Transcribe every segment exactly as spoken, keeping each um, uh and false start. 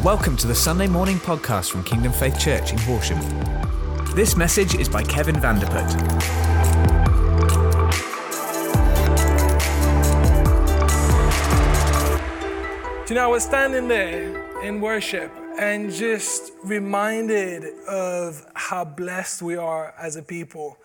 Welcome to the Sunday morning podcast from Kingdom Faith Church in Horsham. This message is by Kevin Vanderput. Do you know, I was standing there in worship and just reminded of how blessed we are as a people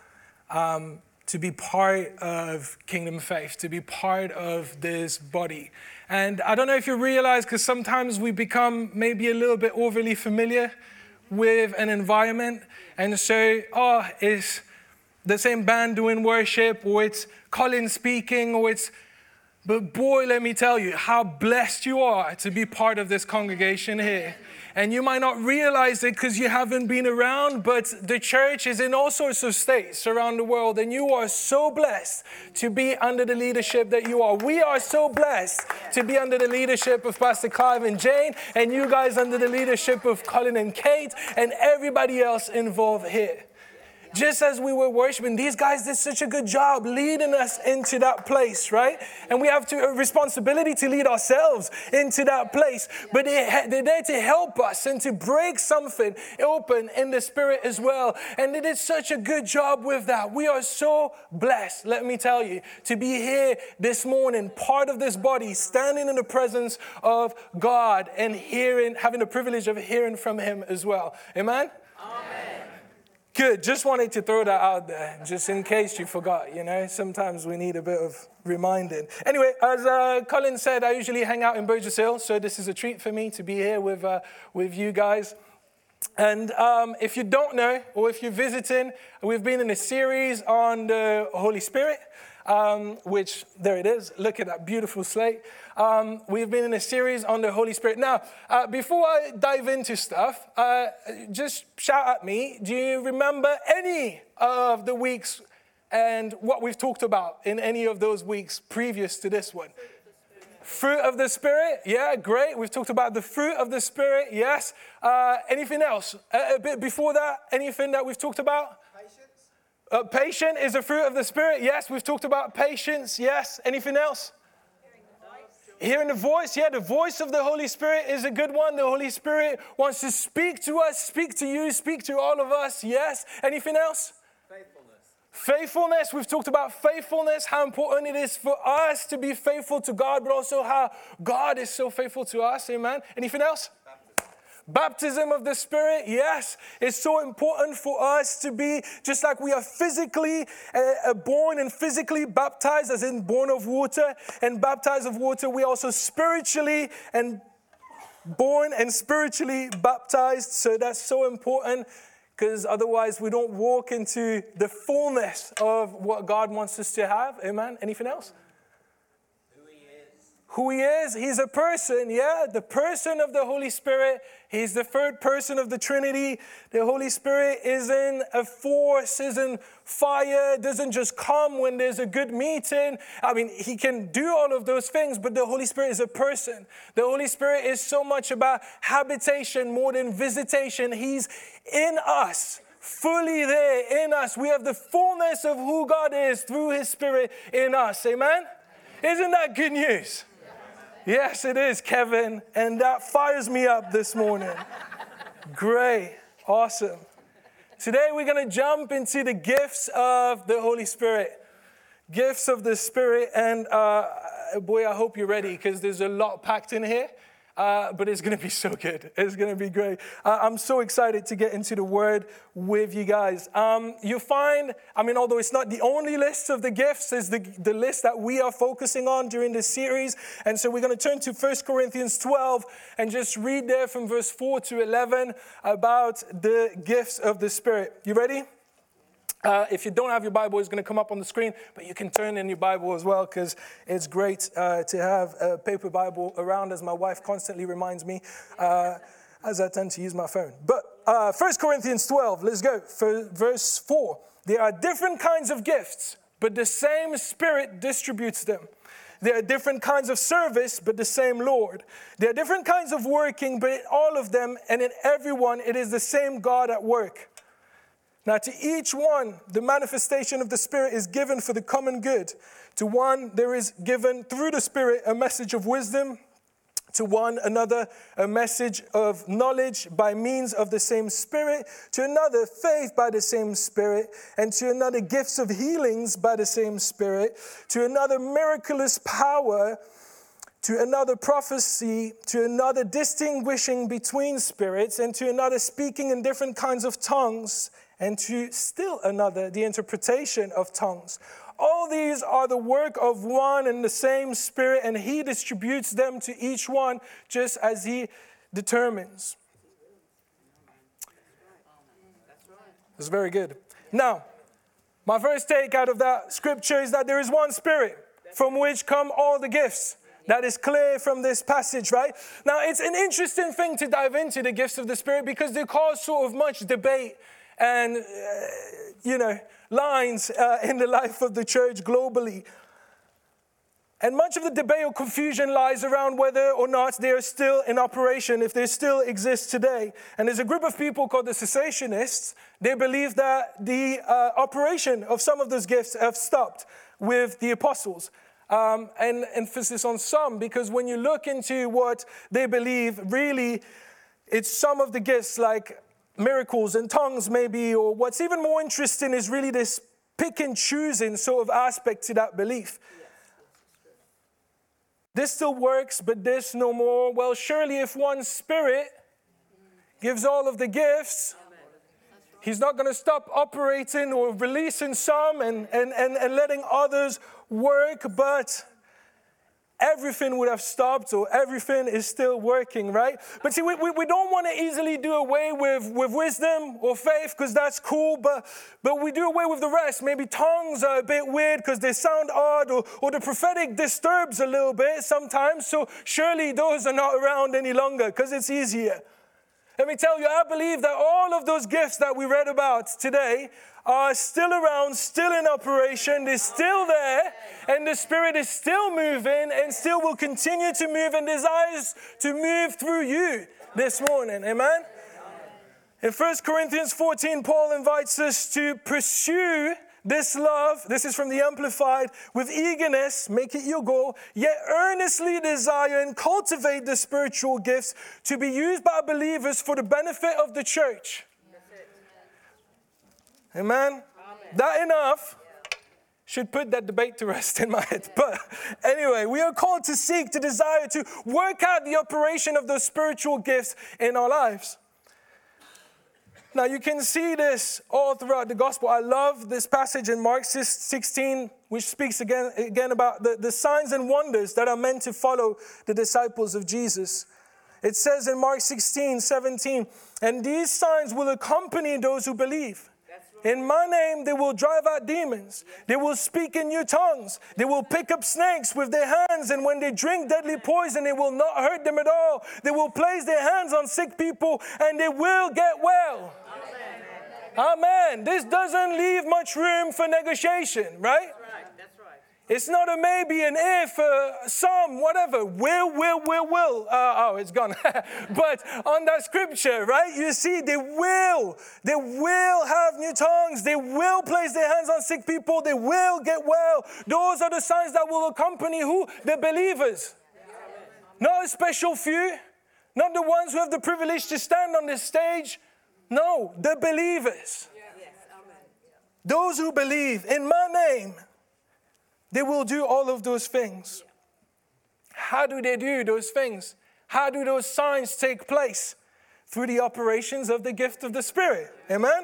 um, to be part of Kingdom Faith, to be part of this body. And I don't know if you realize, because sometimes we become maybe a little bit overly familiar with an environment. And so, oh, it's the same band doing worship, or it's Colin speaking, or it's... But boy, let me tell you how blessed you are to be part of this congregation here. And you might not realize it because you haven't been around, but the church is in all sorts of states around the world. And you are so blessed to be under the leadership that you are. We are so blessed to be under the leadership of Pastor Clive and Jane, and you guys under the leadership of Colin and Kate, and everybody else involved here. Just as we were worshiping, these guys did such a good job leading us into that place, right? And we have to, a responsibility to lead ourselves into that place. But they, they're there to help us and to break something open in the spirit as well. And they did such a good job with that. We are so blessed, let me tell you, to be here this morning, part of this body, standing in the presence of God and hearing, having the privilege of hearing from Him as well. Amen? Amen. Good. Just wanted to throw that out there, just in case you forgot, you know. Sometimes we need a bit of reminding. Anyway, as uh, Colin said, I usually hang out in Burgess Hill, so this is a treat for me to be here with uh, with you guys. And um, if you don't know, or if you're visiting, we've been in a series on the Holy Spirit, um, which, there it is. Look at that beautiful slate. Um, we've been in a series on the Holy Spirit. Now, uh, before I dive into stuff, uh, just shout at me. Do you remember any of the weeks and what we've talked about in any of those weeks previous to this one? Fruit of the Spirit. Yeah, great. We've talked about the fruit of the Spirit. Yes. Uh, anything else? A, a bit before that, anything that we've talked about? Patience. Uh, patient is a fruit of the Spirit. Yes, we've talked about patience. Yes. Anything else? Hearing the voice, yeah, the voice of the Holy Spirit is a good one. The Holy Spirit wants to speak to us, speak to you, speak to all of us, yes. Anything else? Faithfulness. Faithfulness, we've talked about faithfulness, how important it is for us to be faithful to God, but also how God is so faithful to us, amen. Anything else? Baptism of the Spirit, yes. It's so important for us to be, just like we are physically uh, born and physically baptized, as in born of water and baptized of water, we also spiritually and born and spiritually baptized. So that's so important, because otherwise we don't walk into the fullness of what God wants us to have. Amen. Anything else? Who He is, He's a person, yeah, the person of the Holy Spirit. He's the third person of the Trinity. The Holy Spirit isn't a force, isn't fire, doesn't just come when there's a good meeting. I mean, He can do all of those things, but the Holy Spirit is a person. The Holy Spirit is so much about habitation more than visitation. He's in us. Fully there in us. We have the fullness of who God is through His Spirit in us. Amen? Isn't that good news? Yes, it is, Kevin, and that fires me up this morning. Great, awesome. Today we're going to jump into the gifts of the Holy Spirit. Gifts of the Spirit, and uh, boy, I hope you're ready, because there's a lot packed in here. Uh, but it's going to be so good. It's going to be great. Uh, I'm so excited to get into the Word with you guys. Um, you find, I mean, although it's not the only list of the gifts, it's the, the list that we are focusing on during this series. And so we're going to turn to First Corinthians twelve and just read there from verse four to eleven about the gifts of the Spirit. You ready? Uh, if you don't have your Bible, it's going to come up on the screen, but you can turn in your Bible as well, because it's great uh, to have a paper Bible around, as my wife constantly reminds me, uh, as I tend to use my phone. But uh, First Corinthians twelve, let's go. For verse four. There are different kinds of gifts, but the same Spirit distributes them. There are different kinds of service, but the same Lord. There are different kinds of working, but in all of them and in everyone, it is the same God at work. Now, to each one, the manifestation of the Spirit is given for the common good. To one, there is given through the Spirit a message of wisdom. To one another, a message of knowledge by means of the same Spirit. To another, faith by the same Spirit. And to another, gifts of healings by the same Spirit. To another, miraculous power. To another, prophecy. To another, distinguishing between spirits. And to another, speaking in different kinds of tongues. And to still another, the interpretation of tongues. All these are the work of one and the same Spirit, and He distributes them to each one just as He determines. That's very good. Now, my first take out of that scripture is that there is one Spirit from which come all the gifts. That is clear from this passage, right? Now, it's an interesting thing to dive into the gifts of the Spirit because they cause sort of much debate and, uh, you know, lines uh, in the life of the church globally. And much of the debate or confusion lies around whether or not they are still in operation, if they still exist today. And there's a group of people called the cessationists. They believe that the uh, operation of some of those gifts have stopped with the apostles. Um, and emphasis on some, because when you look into what they believe, really, it's some of the gifts like miracles and tongues maybe, or what's even more interesting is really this pick and choosing sort of aspect to that belief. This still works, but this no more. Well, surely if one Spirit gives all of the gifts, He's not going to stop operating or releasing some and, and, and, and letting others work, but everything would have stopped, or everything is still working, right? But see, we, we, we don't want to easily do away with, with wisdom or faith because that's cool, but, but we do away with the rest. Maybe tongues are a bit weird because they sound odd, or, or the prophetic disturbs a little bit sometimes, so surely those are not around any longer because it's easier. Let me tell you, I believe that all of those gifts that we read about today are still around, still in operation, they're still there, and the Spirit is still moving and still will continue to move and desires to move through you this morning. Amen? In First Corinthians fourteen, Paul invites us to pursue this love, this is from the Amplified, with eagerness, make it your goal, yet earnestly desire and cultivate the spiritual gifts to be used by believers for the benefit of the church. Amen? Amen. That enough should put that debate to rest in my head. But anyway, we are called to seek, to desire, to work out the operation of those spiritual gifts in our lives. Now, you can see this all throughout the gospel. I love this passage in Mark sixteen, which speaks again, again about the, the signs and wonders that are meant to follow the disciples of Jesus. It says in Mark sixteen, seventeen, and these signs will accompany those who believe. In my name, they will drive out demons. They will speak in new tongues. They will pick up snakes with their hands. And when they drink deadly poison, it will not hurt them at all. They will place their hands on sick people and they will get well. Amen. Amen. This doesn't leave much room for negotiation, right? It's not a maybe, an if, uh, some, whatever. Will, will, will, will. Uh, oh, it's gone. But on that scripture, right, you see, they will. They will have new tongues. They will place their hands on sick people. They will get well. Those are the signs that will accompany who? The believers. Not a special few. Not the ones who have the privilege to stand on this stage. No, the believers. Those who believe in my name, they will do all of those things. How do they do those things? How do those signs take place? Through the operations of the gift of the Spirit. Amen?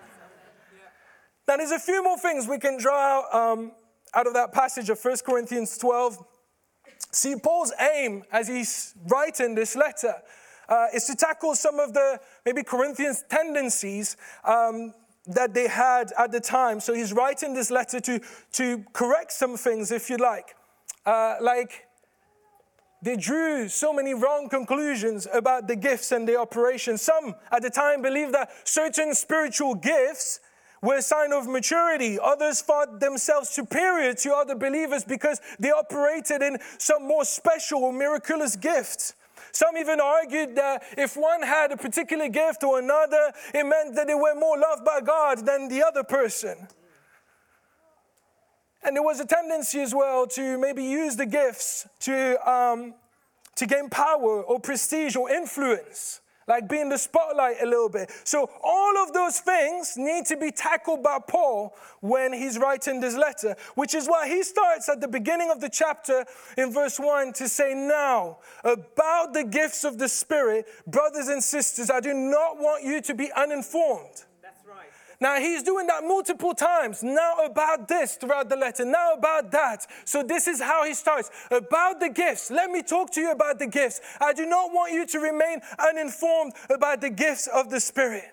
Now, there's a few more things we can draw out, um, out of that passage of First Corinthians twelve. See, Paul's aim as he's writing this letter uh, is to tackle some of the maybe Corinthians tendencies um, that they had at the time. So he's writing this letter to, to correct some things, if you like. Uh, like, they drew so many wrong conclusions about the gifts and the operation. Some at the time believed that certain spiritual gifts were a sign of maturity. Others thought themselves superior to other believers because they operated in some more special or miraculous gifts. Some even argued that if one had a particular gift or another, it meant that they were more loved by God than the other person. And there was a tendency as well to maybe use the gifts to um, to gain power or prestige or influence, like being the spotlight a little bit. So all of those things need to be tackled by Paul when he's writing this letter, which is why he starts at the beginning of the chapter in verse one to say, now, about the gifts of the Spirit, brothers and sisters, I do not want you to be uninformed. Now, he's doing that multiple times. Now about this throughout the letter. Now about that. So this is how he starts. About the gifts. Let me talk to you about the gifts. I do not want you to remain uninformed about the gifts of the Spirit.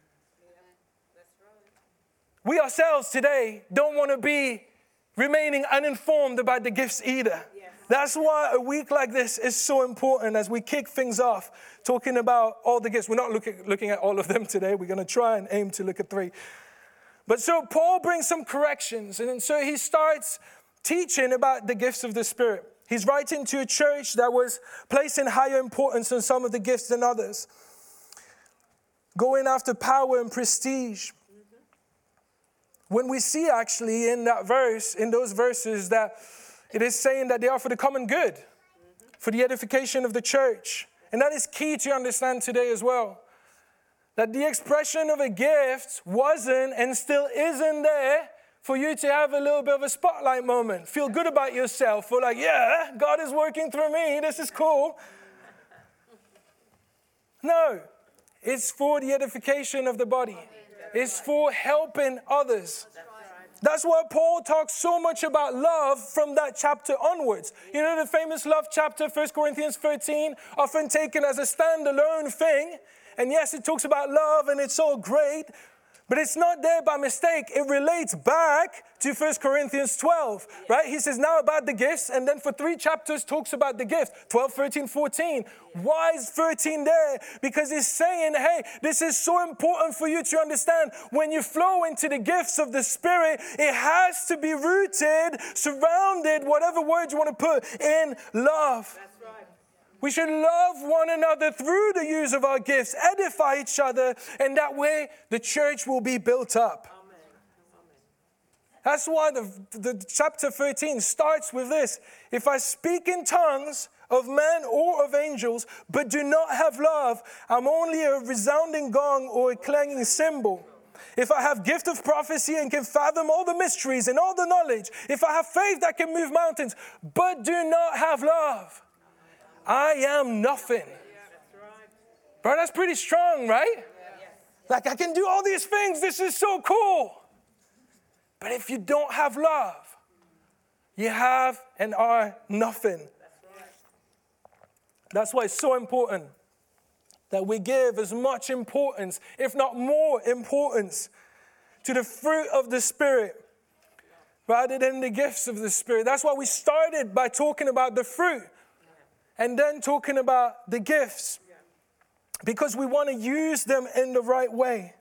We ourselves today don't want to be remaining uninformed about the gifts either. That's why a week like this is so important as we kick things off, talking about all the gifts. We're not looking, looking at all of them today. We're going to try and aim to look at three. But so Paul brings some corrections. And so he starts teaching about the gifts of the Spirit. He's writing to a church that was placing higher importance on some of the gifts than others. Going after power and prestige. When we see actually in that verse, in those verses that it is saying that they are for the common good, for the edification of the church. And that is key to understand today as well. That the expression of a gift wasn't and still isn't there for you to have a little bit of a spotlight moment. Feel good about yourself. Or like, yeah, God is working through me. This is cool. No, it's for the edification of the body. It's for helping others. That's why Paul talks so much about love from that chapter onwards. You know the famous love chapter, First Corinthians thirteen, often taken as a standalone thing. And yes, it talks about love and it's all great, but it's not there by mistake. It relates back to First Corinthians twelve, right? He says now about the gifts, and then for three chapters talks about the gifts, twelve, thirteen, fourteen. Why is thirteen there? Because he's saying, hey, this is so important for you to understand. When you flow into the gifts of the Spirit, it has to be rooted, surrounded, whatever word you want to put, in love. We should love one another through the use of our gifts, edify each other, and that way the church will be built up. Amen. That's why the, the chapter thirteen starts with this. If I speak in tongues of men or of angels, but do not have love, I'm only a resounding gong or a clanging cymbal. If I have gift of prophecy and can fathom all the mysteries and all the knowledge, if I have faith that can move mountains, but do not have love, I am nothing. Bro, that's pretty strong, right? Like, I can do all these things. This is so cool. But if you don't have love, you have and are nothing. That's why it's so important that we give as much importance, if not more importance, to the fruit of the Spirit rather than the gifts of the Spirit. That's why we started by talking about the fruit. And then talking about the gifts, because we want to use them in the right way.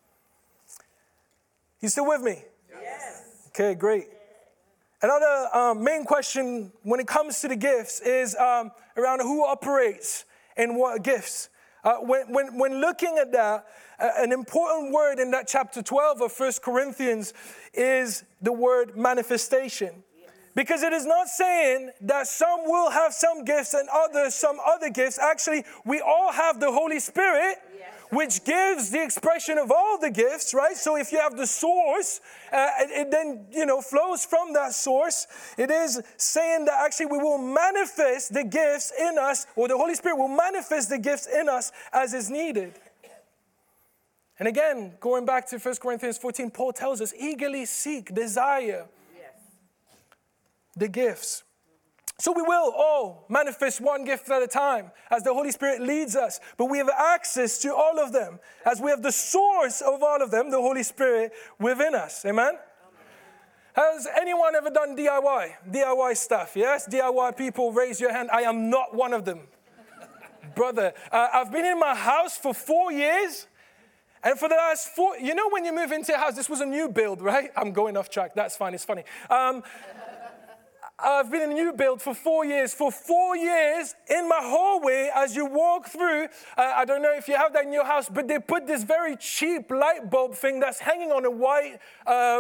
You still with me? Yes. Okay, great. Another um, main question when it comes to the gifts is um, around who operates and what gifts. Uh, when, when, when looking at that, uh, an important word in that chapter twelve of First Corinthians is the word manifestation. Because it is not saying that some will have some gifts and others some other gifts. Actually, we all have the Holy Spirit, yes, which gives the expression of all the gifts, right? So if you have the source, uh, it, it then, you know, flows from that source. It is saying that actually we will manifest the gifts in us, or the Holy Spirit will manifest the gifts in us as is needed. And again, going back to First Corinthians fourteen, Paul tells us, eagerly seek, desire the gifts. So we will all manifest one gift at a time as the Holy Spirit leads us. But we have access to all of them as we have the source of all of them, the Holy Spirit, within us. Amen? Has anyone ever done D I Y? D I Y stuff, yes? D I Y people, raise your hand. I am not one of them. Brother, uh, I've been in my house for four years. And for the last four, you know when you move into a house, this was a new build, right? I'm going off track. That's fine. It's funny. Um, I've been in a new build for four years. For four years, in my hallway, as you walk through, uh, I don't know if you have that in your house, but they put this very cheap light bulb thing that's hanging on a white um,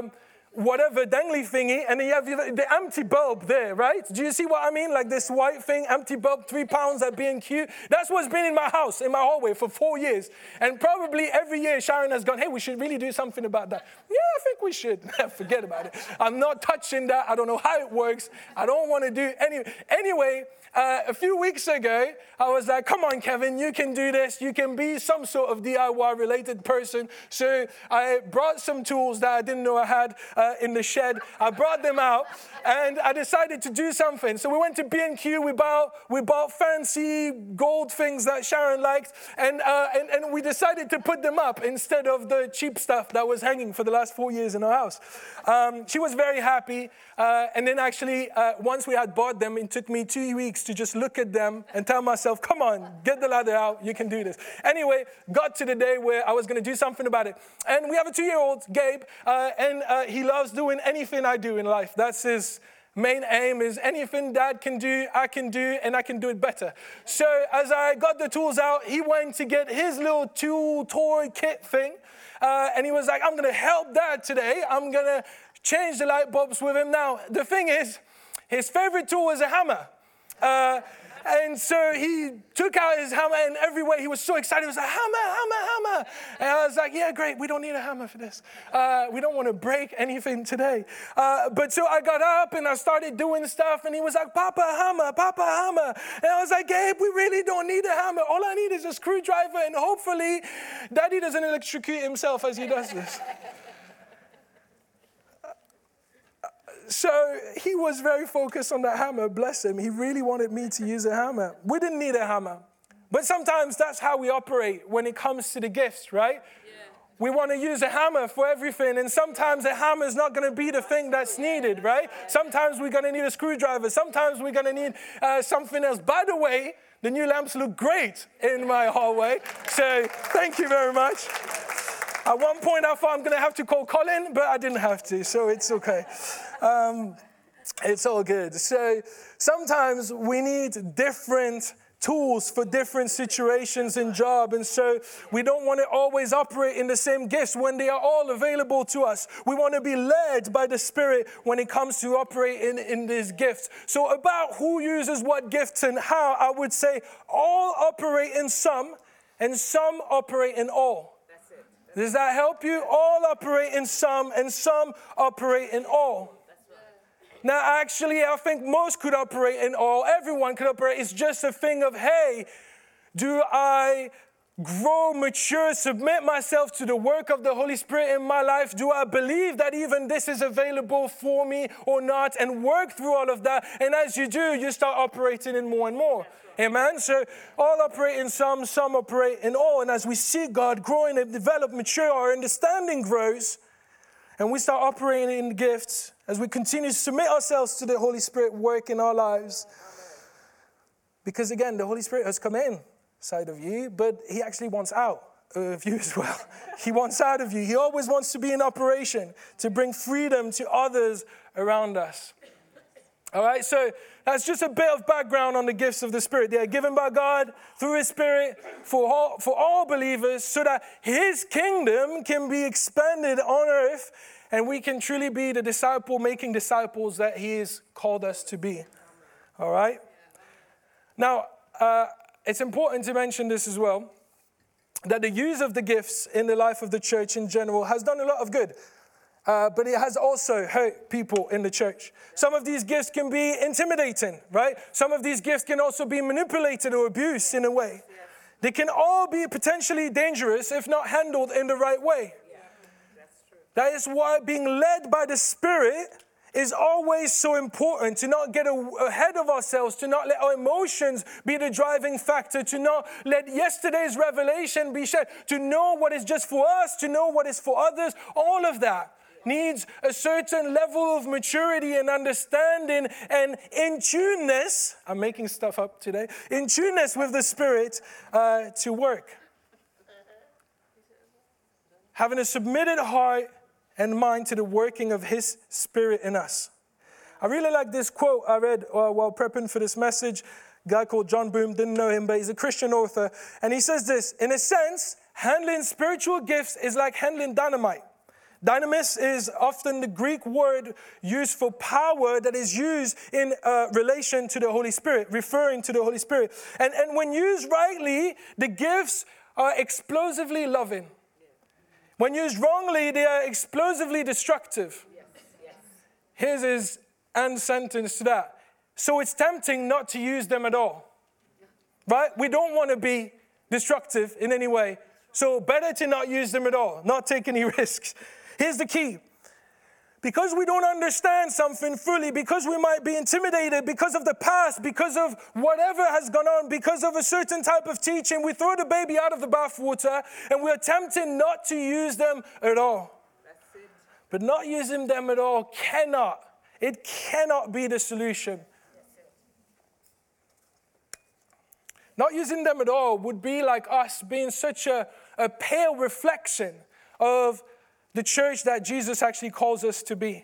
whatever dangly thingy, and then you have the empty bulb there, right? Do you see what I mean? Like this white thing, empty bulb, three pounds at B and Q. That's what's been in my house, in my hallway for four years. And probably every year Sharon has gone, hey, we should really do something about that. Yeah, I think we should. Forget about it. I'm not touching that. I don't know how it works. I don't want to do any. Anyway, Uh, a few weeks ago, I was like, come on, Kevin, you can do this. You can be some sort of D I Y-related person. So I brought some tools that I didn't know I had uh, in the shed. I brought them out, and I decided to do something. So we went to B and Q. We bought, we bought fancy gold things that Sharon liked, and, uh, and, and we decided to put them up instead of the cheap stuff that was hanging for the last four years in our house. Um, she was very happy. Uh, and then actually, uh, once we had bought them, it took me two weeks to just look at them and tell myself, come on, get the ladder out, you can do this. Anyway, got to the day where I was going to do something about it. And we have a two-year-old, Gabe, uh, and uh, he loves doing anything I do in life. That's his main aim, is anything Dad can do, I can do, and I can do it better. So as I got the tools out, he went to get his little tool toy kit thing, uh, and he was like, I'm going to help Dad today. I'm going to change the light bulbs with him. Now, the thing is, his favorite tool is a hammer. Uh, and so he took out his hammer, and everywhere he was so excited. He was like, hammer, hammer, hammer. And I was like, yeah, great. We don't need a hammer for this. Uh, we don't want to break anything today. Uh, but so I got up, and I started doing stuff, and he was like, Papa, hammer, Papa, hammer. And I was like, Gabe, we really don't need a hammer. All I need is a screwdriver, and hopefully Daddy doesn't electrocute himself as he does this. So he was very focused on that hammer, bless him. He really wanted me to use a hammer. We didn't need a hammer. But sometimes that's how we operate when it comes to the gifts, right? Yeah. We want to use a hammer for everything, and sometimes a hammer is not going to be the thing that's needed, right? Sometimes we're going to need a screwdriver. Sometimes we're going to need uh, something else. By the way, the new lamps look great in my hallway, so thank you very much. At one point, I thought I'm going to have to call Colin, but I didn't have to, so it's okay. Um, it's all good. So sometimes we need different tools for different situations and job, and so we don't want to always operate in the same gifts when they are all available to us. We want to be led by the Spirit when it comes to operating in these gifts. So about who uses what gifts and how, I would say all operate in some, and some operate in all. Does that help you? All operate in some, and some operate in all. Now, actually, I think most could operate in all. Everyone could operate. It's just a thing of, hey, do I grow, mature, submit myself to the work of the Holy Spirit in my life? Do I believe that even this is available for me or not? And work through all of that. And as you do, you start operating in more and more. Amen? So all operate in some, some operate in all. And as we see God growing and develop, mature, our understanding grows, and we start operating in gifts as we continue to submit ourselves to the Holy Spirit work in our lives. Because again, the Holy Spirit has come inside of you, but he actually wants out of you as well. He wants out of you. He always wants to be in operation to bring freedom to others around us. All right, so that's just a bit of background on the gifts of the Spirit. They are given by God through His Spirit for all, for all believers so that His kingdom can be expanded on earth and we can truly be the disciple-making disciples that He has called us to be. All right? Now, uh, it's important to mention this as well, that the use of the gifts in the life of the church in general has done a lot of good. Uh, but it has also hurt people in the church. Some of these gifts can be intimidating, right? Some of these gifts can also be manipulated or abused in a way. They can all be potentially dangerous if not handled in the right way. That is why being led by the Spirit is always so important, to not get ahead of ourselves, to not let our emotions be the driving factor, to not let yesterday's revelation be shared, to know what is just for us, to know what is for others. All of that needs a certain level of maturity and understanding and in tuneness. I'm making stuff up today. In tuneness with the Spirit uh, to work. Having a submitted heart and mind to the working of His Spirit in us. I really like this quote I read uh, while prepping for this message. A guy called John Boom, didn't know him, but he's a Christian author. And he says this, in a sense, handling spiritual gifts is like handling dynamite. Dynamis is often the Greek word used for power that is used in uh, relation to the Holy Spirit, referring to the Holy Spirit. And, and when used rightly, the gifts are explosively loving. When used wrongly, they are explosively destructive. Yes. Yes. Here's his end sentence to that. So it's tempting not to use them at all. Right? We don't want to be destructive in any way. So better to not use them at all, not take any risks. Here's the key. Because we don't understand something fully, because we might be intimidated because of the past, because of whatever has gone on, because of a certain type of teaching, we throw the baby out of the bathwater and we're tempted not to use them at all. That's it. But not using them at all cannot, it cannot be the solution. Not using them at all would be like us being such a, a pale reflection of the church that Jesus actually calls us to be.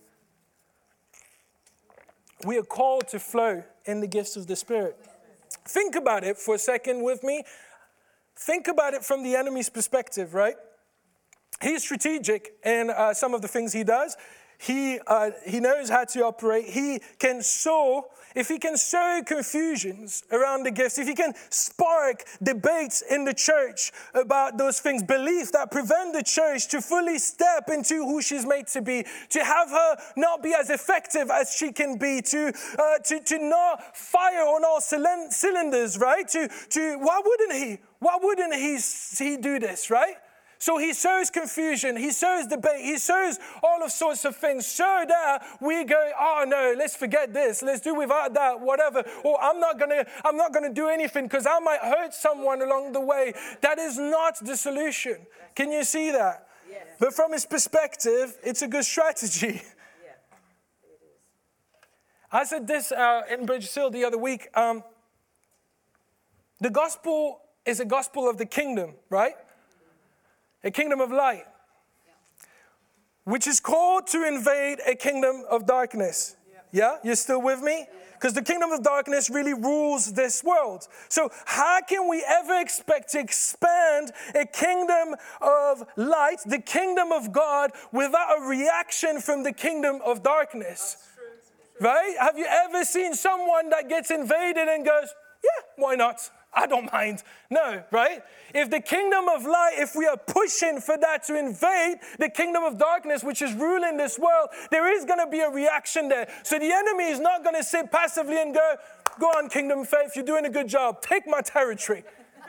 We are called to flow in the gifts of the Spirit. Think about it for a second with me. Think about it from the enemy's perspective, right? He's strategic in uh, some of the things he does. He uh, he knows how to operate. He can sow, if he can sow confusions around the gifts, if he can spark debates in the church about those things, belief that prevent the church to fully step into who she's made to be, to have her not be as effective as she can be, to uh, to, to not fire on all cylinders, right? To to why wouldn't he? Why wouldn't he, he do this, right? So he sows confusion, he sows debate, he sows all of sorts of things. So that we go, oh no, let's forget this, let's do without that, whatever. Or I'm not gonna, I'm not gonna do anything because I might hurt someone along the way. That is not the solution. Can you see that? Yes. But from his perspective, it's a good strategy. Yeah, it is. I said this uh, in Bridge Hill the other week. Um, the gospel is a gospel of the kingdom, right? A kingdom of light, which is called to invade a kingdom of darkness. Yeah? You're still with me? Because the kingdom of darkness really rules this world. So how can we ever expect to expand a kingdom of light, the kingdom of God, without a reaction from the kingdom of darkness? Right? Have you ever seen someone that gets invaded and goes, yeah, why not? I don't mind. No, right? If the kingdom of light, if we are pushing for that to invade the kingdom of darkness, which is ruling this world, there is going to be a reaction there. So the enemy is not going to sit passively and go, go on, Kingdom Faith, you're doing a good job. Take my territory.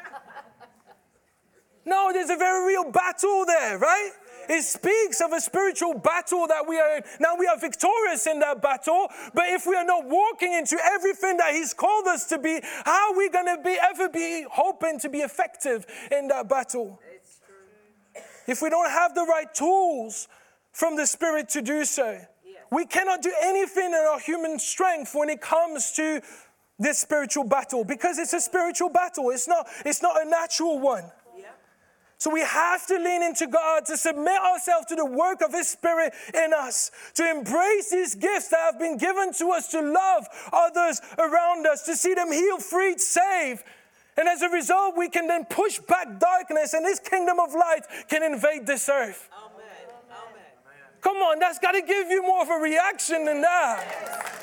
No, there's a very real battle there, right? It speaks of a spiritual battle that we are in. Now we are victorious in that battle, but if we are not walking into everything that he's called us to be, how are we going to be ever be hoping to be effective in that battle? It's true. If we don't have the right tools from the Spirit to do so, yeah. We cannot do anything in our human strength when it comes to this spiritual battle, because it's a spiritual battle. It's not, it's not a natural one. So we have to lean into God, to submit ourselves to the work of his Spirit in us, to embrace these gifts that have been given to us, to love others around us, to see them healed, freed, saved. And as a result, we can then push back darkness, and this kingdom of light can invade this earth. Amen. Amen. Come on, that's got to give you more of a reaction than that.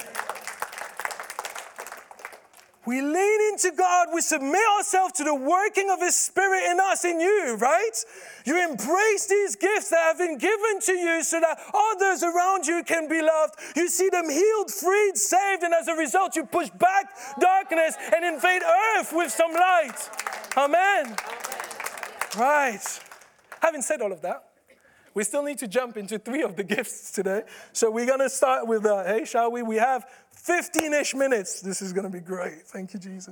We lean into God, we submit ourselves to the working of his Spirit in us, in you, right? You embrace these gifts that have been given to you so that others around you can be loved. You see them healed, freed, saved, and as a result, you push back darkness and invade earth with some light. Amen. Right. Having said all of that, we still need to jump into three of the gifts today. So we're going to start with, uh, hey, shall we? We have fifteen-ish minutes. This is going to be great. Thank you, Jesus.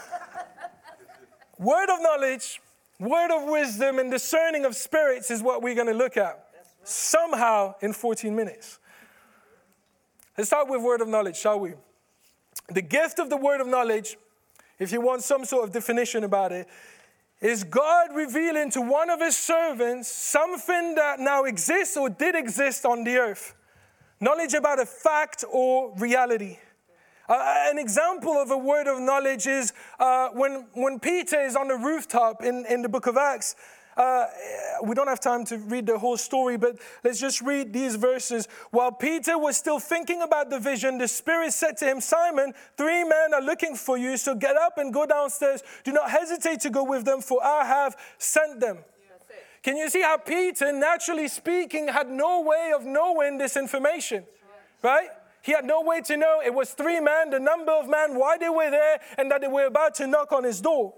Word of knowledge, word of wisdom, and discerning of spirits is what we're going to look at. Right. Somehow in fourteen minutes. Let's start with word of knowledge, shall we? The gift of the word of knowledge, if you want some sort of definition about it, is God revealing to one of his servants something that now exists or did exist on the earth. Knowledge about a fact or reality. Uh, an example of a word of knowledge is uh, when, when Peter is on the rooftop in, in the book of Acts, Uh, we don't have time to read the whole story, but let's just read these verses. While Peter was still thinking about the vision, the Spirit said to him, Simon, three men are looking for you, so get up and go downstairs. Do not hesitate to go with them, for I have sent them. Can you see how Peter, naturally speaking, had no way of knowing this information, right? He had no way to know it was three men, the number of men, why they were there, and that they were about to knock on his door.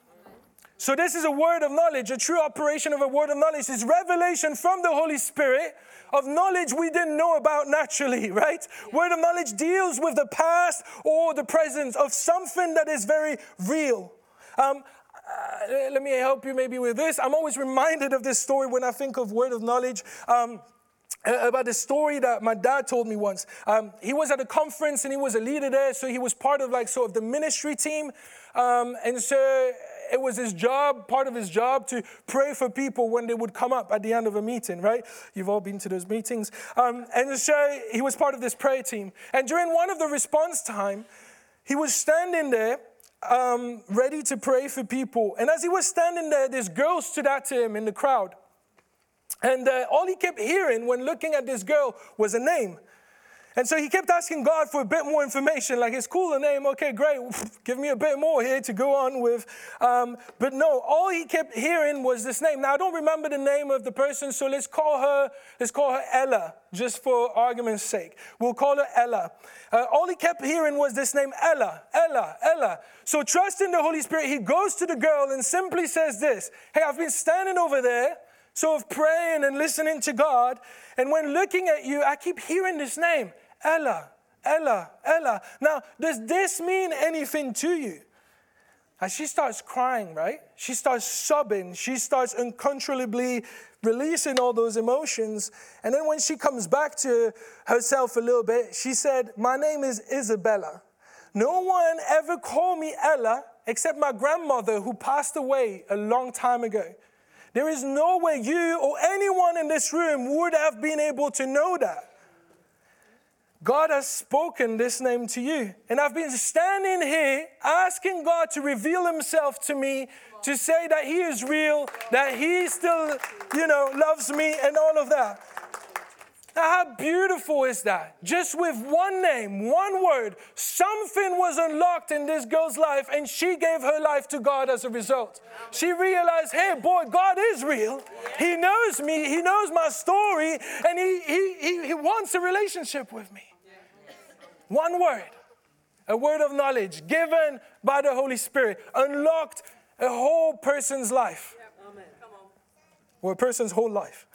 So this is a word of knowledge, a true operation of a word of knowledge. It's revelation from the Holy Spirit of knowledge we didn't know about naturally, right? Yeah. Word of knowledge deals with the past or the present of something that is very real. Um, uh, let me help you maybe with this. I'm always reminded of this story when I think of word of knowledge. Um, about the story that my dad told me once. Um, he was at a conference and he was a leader there, so he was part of like sort of the ministry team. Um, and so it was his job, part of his job, to pray for people when they would come up at the end of a meeting, right? You've all been to those meetings. Um, and so he was part of this prayer team. And during one of the response time, he was standing there, um, ready to pray for people. And as he was standing there, this girl stood out to him in the crowd. And uh, all he kept hearing when looking at this girl was a name. And so he kept asking God for a bit more information, like, it's cool, the name, okay, great, give me a bit more here to go on with. Um, but no, all he kept hearing was this name. Now, I don't remember the name of the person, so let's call her, let's call her Ella, just for argument's sake. We'll call her Ella. Uh, all he kept hearing was this name, Ella, Ella, Ella. So trusting the Holy Spirit, he goes to the girl and simply says this, hey, I've been standing over there, sort of praying and listening to God, and when looking at you, I keep hearing this name, Ella, Ella, Ella. Now, does this mean anything to you? And she starts crying, right? She starts sobbing. She starts uncontrollably releasing all those emotions. And then when she comes back to herself a little bit, she said, my name is Isabella. No one ever called me Ella except my grandmother who passed away a long time ago. There is no way you or anyone in this room would have been able to know that. God has spoken this name to you. And I've been standing here asking God to reveal himself to me, to say that he is real, that he still, you know, loves me and all of that. Now, how beautiful is that? Just with one name, one word, something was unlocked in this girl's life and she gave her life to God as a result. She realized, hey, boy, God is real. He knows me. He knows my story and he, he, he, he wants a relationship with me. One word, a word of knowledge given by the Holy Spirit, unlocked a whole person's life. Or a person's whole life.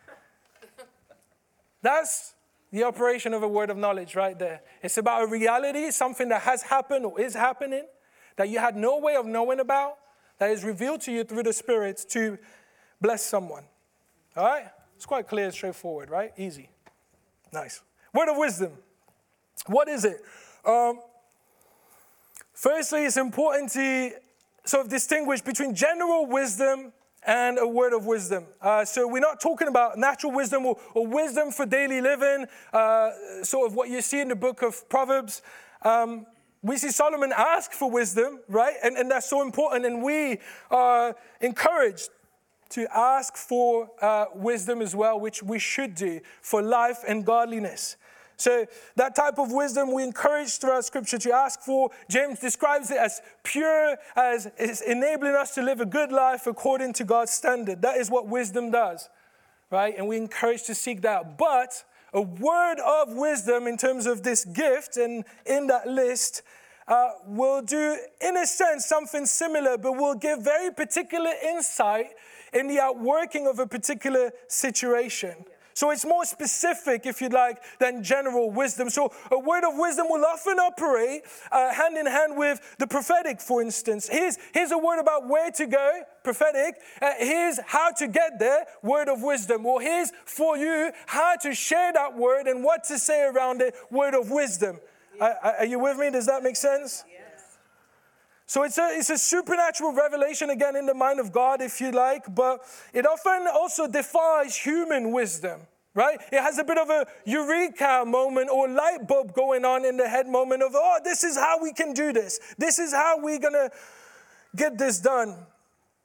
That's the operation of a word of knowledge right there. It's about a reality, something that has happened or is happening, that you had no way of knowing about, that is revealed to you through the Spirit to bless someone. All right? It's quite clear and straightforward, right? Easy. Nice. Word of wisdom. What is it? Um, firstly, it's important to sort of distinguish between general wisdom and a word of wisdom. Uh, so we're not talking about natural wisdom or, or wisdom for daily living, uh, sort of what you see in the book of Proverbs. Um, we see Solomon ask for wisdom, right? And, and that's so important. And we are encouraged to ask for uh, wisdom as well, which we should do for life and godliness. So that type of wisdom we encourage throughout Scripture to ask for. James describes it as pure, as it's enabling us to live a good life according to God's standard. That is what wisdom does, right? And we encourage to seek that. But a word of wisdom in terms of this gift and in that list uh, will do, in a sense, something similar, but will give very particular insight in the outworking of a particular situation. So it's more specific, if you'd like, than general wisdom. So a word of wisdom will often operate uh, hand in hand with the prophetic, for instance. Here's, here's a word about where to go, prophetic. Uh, here's how to get there, word of wisdom. Or here's for you how to share that word and what to say around it, word of wisdom. Yeah. Uh, are you with me? Does that make sense? Yeah. So it's a, it's a supernatural revelation, again, in the mind of God, if you like, but it often also defies human wisdom, right? It has a bit of a eureka moment or light bulb going on in the head moment of, oh, this is how we can do this. This is how we're going to get this done.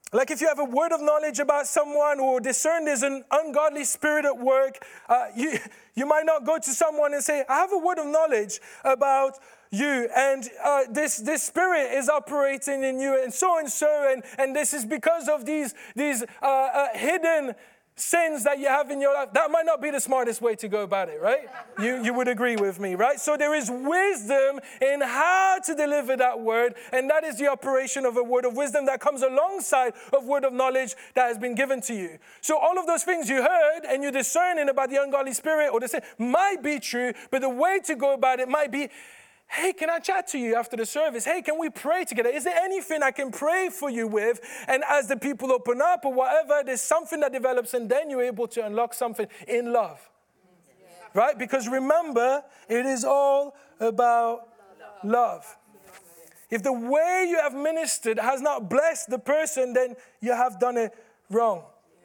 Like if you have a word of knowledge about someone or discern there's an ungodly spirit at work, uh, you, you might not go to someone and say, I have a word of knowledge about you, and uh, this this spirit is operating in you, and so and so, and and this is because of these these uh, uh, hidden sins that you have in your life. That might not be the smartest way to go about it, right? You you would agree with me, right? So there is wisdom in how to deliver that word, and that is the operation of a word of wisdom that comes alongside of word of knowledge that has been given to you. So all of those things you heard and you're discerning about the ungodly spirit or the sin might be true, but the way to go about it might be, hey, can I chat to you after the service? Hey, can we pray together? Is there anything I can pray for you with? And as the people open up or whatever, there's something that develops, and then you're able to unlock something in love. Yeah. Right? Because remember, it is all about love. love. If the way you have ministered has not blessed the person, then you have done it wrong.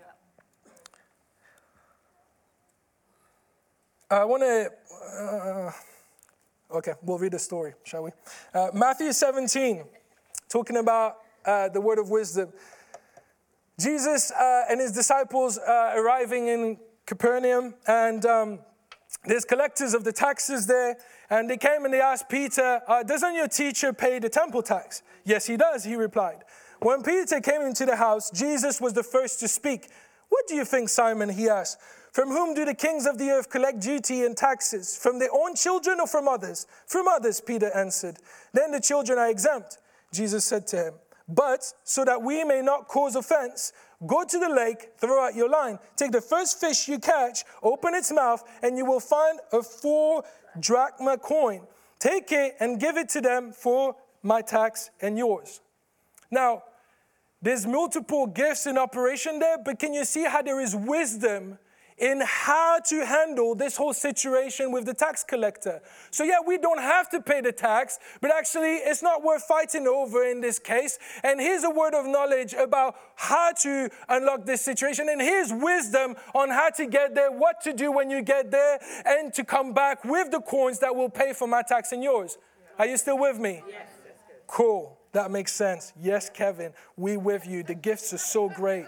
Yeah. I want to... Uh, Okay, we'll read the story, shall we? Uh, Matthew seventeen, talking about uh, the word of wisdom. Jesus uh, and his disciples uh, arriving in Capernaum, and um, there's collectors of the taxes there, and they came and they asked Peter, uh, doesn't your teacher pay the temple tax? Yes, he does, he replied. When Peter came into the house, Jesus was the first to speak. What do you think, Simon? He asked. From whom do the kings of the earth collect duty and taxes? From their own children or from others? From others, Peter answered. Then the children are exempt. Jesus said to him, but so that we may not cause offense, go to the lake, throw out your line. Take the first fish you catch, open its mouth, and you will find a four drachma coin. Take it and give it to them for my tax and yours. Now, there's multiple gifts in operation there, but can you see how there is wisdom in how to handle this whole situation with the tax collector? So yeah, we don't have to pay the tax, but actually it's not worth fighting over in this case. And here's a word of knowledge about how to unlock this situation. And here's wisdom on how to get there, what to do when you get there, and to come back with the coins that will pay for my tax and yours. Are you still with me? Yes. Cool. That makes sense. Yes, Kevin, we with you. The gifts are so great.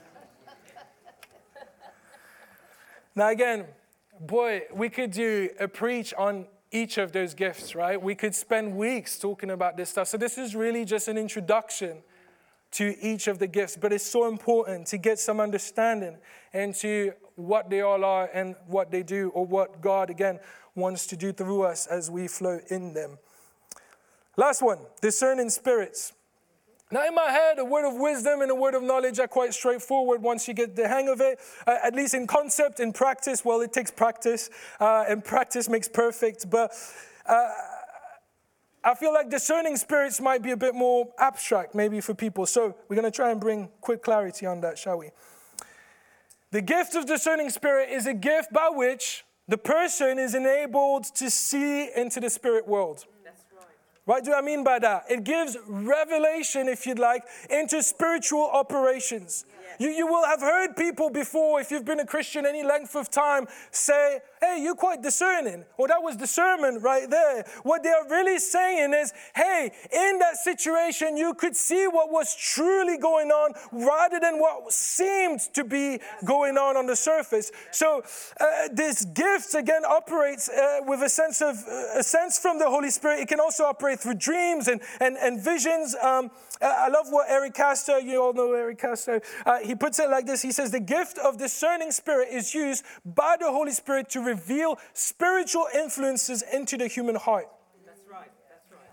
Now again, boy, we could do a preach on each of those gifts, right? We could spend weeks talking about this stuff. So this is really just an introduction to each of the gifts. But it's so important to get some understanding into what they all are and what they do, or what God, again, wants to do through us as we flow in them. Last one, discerning spirits. Now in my head, a word of wisdom and a word of knowledge are quite straightforward once you get the hang of it, uh, at least in concept. In practice, well, it takes practice, uh, and practice makes perfect. But uh, I feel like discerning spirits might be a bit more abstract maybe for people. So we're going to try and bring quick clarity on that, shall we? The gift of discerning spirit is a gift by which the person is enabled to see into the spirit world. What do I mean by that? It gives revelation, if you'd like, into spiritual operations. Yes. You, you will have heard people before, if you've been a Christian any length of time, say, hey, you're quite discerning. Or that was discernment right there. What they are really saying is, hey, in that situation, you could see what was truly going on rather than what seemed to be going on on the surface. So uh, this gift, again, operates uh, with a sense of uh, a sense from the Holy Spirit. It can also operate through dreams and, and, and visions. Um, I love what Eric Castor, you all know Eric Castor, uh, he puts it like this. He says, the gift of discerning spirit is used by the Holy Spirit to reveal spiritual influences into the human heart. That's right, that's right.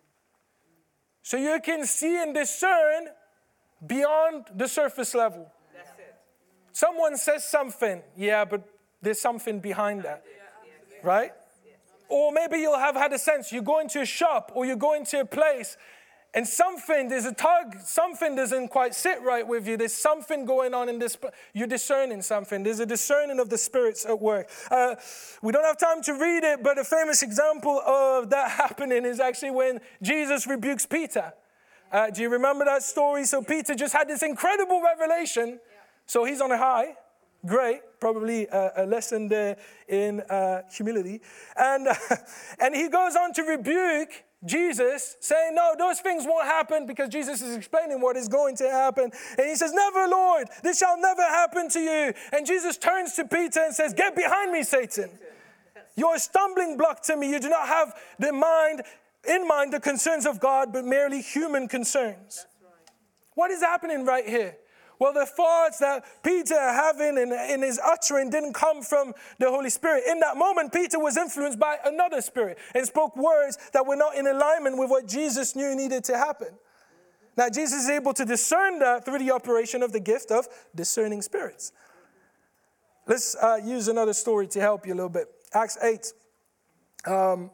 So you can see and discern beyond the surface level. That's it. Someone says something, yeah, but there's something behind that, right? Or maybe you'll have had a sense, you go into a shop or you go into a place and something, there's a tug, something doesn't quite sit right with you. There's something going on in this, you're discerning something. There's a discerning of the spirits at work. Uh, we don't have time to read it, but a famous example of that happening is actually when Jesus rebukes Peter. Uh, do you remember that story? So Peter just had this incredible revelation. So he's on a high. Great, probably a, a lesson there in uh, humility. And, uh, and he goes on to rebuke Jesus saying, no, those things won't happen, because Jesus is explaining what is going to happen. And he says, never, Lord, this shall never happen to you. And Jesus turns to Peter and says, get behind me, Satan. You're a stumbling block to me. You do not have the mind, in mind the concerns of God, but merely human concerns. What is happening right here? Well, the thoughts that Peter having in, in his uttering didn't come from the Holy Spirit. In that moment, Peter was influenced by another spirit and spoke words that were not in alignment with what Jesus knew needed to happen. Now, Jesus is able to discern that through the operation of the gift of discerning spirits. Let's uh, use another story to help you a little bit. Acts eight. Um,